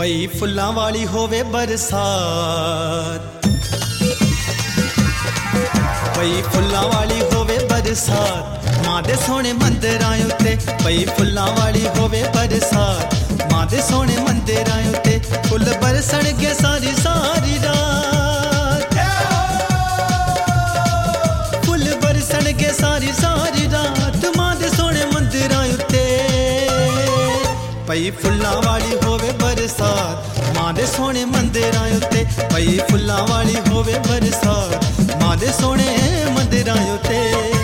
पई फुल्लां वाली होवे बरसात, पई फुल्लां वाली होवे बरसात, मां दे सोने मंदिरां उत्ते पई फुल्लां वाली होवे बरसात, मां दे सोने मंदिरां उत्ते फुल बरसणगे सारी सारी रात, फुल बरसणगे सारी सारी रात, मां दे सोने मंदिरां उत्ते पई फुल्लां वाली होवे बरसात, मां दे सोने मंदिरां उत्ते पई फुल्लां वाली होवे बरसात, मां दे सोने मंदिरां उत्ते।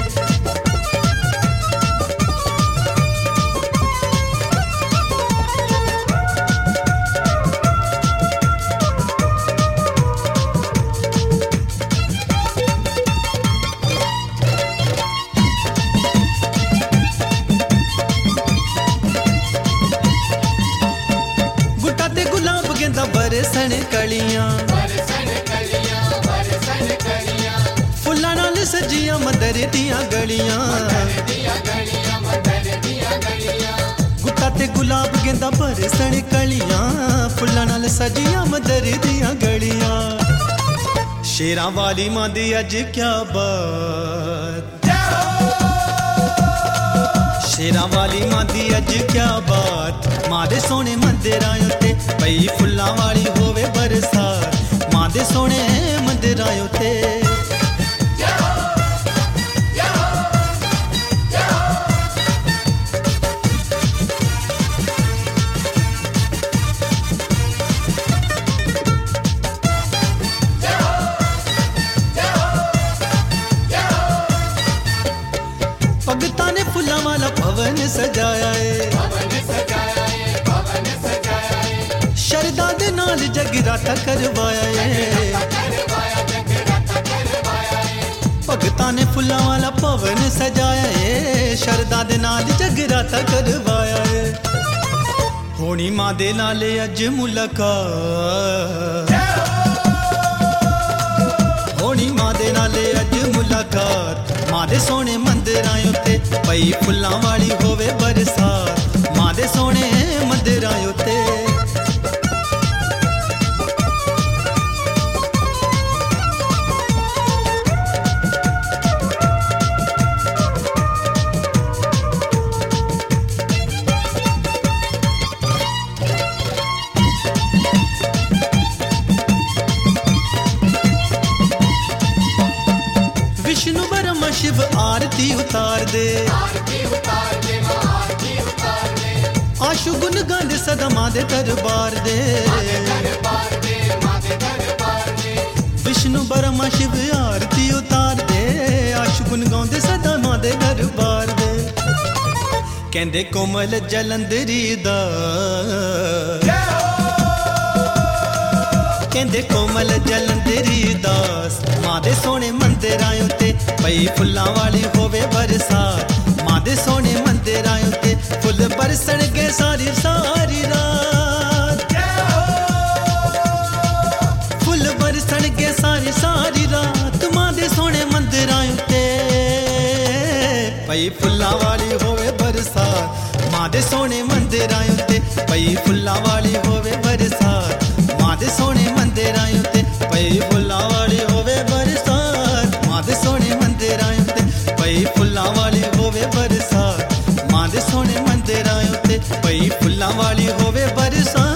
बरसन कलियां फुल्लां नाल सजियां मंदर दियां गलियां, गुट्टा ते गुलाब गेंदा बरसन कलियां फुल्लां नाल सजियां मंदर दियां गलियां, शेरां वाली मां दी अज क्या बात, शेरां वाली मां दी अज क्या बात, मां दे सोने मंदिरां उत्ते पई फुल्लां वाली होवे बरसात, मां दे सोने मंदिरां उत्ते। भगतां ने फुल्लां वाला भवन सजाया है, शरदा दे नाल जगराता करवाया है, भगतां ने फुल्लां वाला भवन सजाया है, शरदा दे नाल जगराता करवाया है, होनी मां दे नाल अज मुलाकात, होनी मां दे नाल अज मुलाकात, मां दे सोने मंदिरां उत्ते पई फुल्लां वाली होवे बरसात, मां दे सोने मंदिरां उत्ते। विष्णु ब्रह्मा शिव आरती उतार दे, आशु गुन गांदे सदा मां दे दरबार दे, विष्णु ब्रह्मा शिव आरती उतार दे, आशु गुन गांदे सदा मां दे दरबार दे, कहंदे कोमल जलंधरी दा, कहंदे कोमल जलंधरी दास, मां दे सोने मंदिरां उत्ते पई फुल्लां वाली होवे बरसात, मां दे सोने मंदिरां उत्ते फुल बरसणगे सारी सारी रात, फुल बरसणगे सारी सारी रात, मां दे सोने मंदिरां उत्ते पई फुल्लां वाली होवे बरसात, मां दे सोने मंदिरां उत्ते पई फुल्लां वाली होवे बरसात, मां दे सोने मंदिरां उत्ते पई फुल्लां वाली होवे बरसात, मां दे सोने मंदिरां उत्ते पई फुल्लां वाली होवे बरसात, मां दे सोने मंदिरां उत्ते पई फुल्लां वाली होवे बरसात।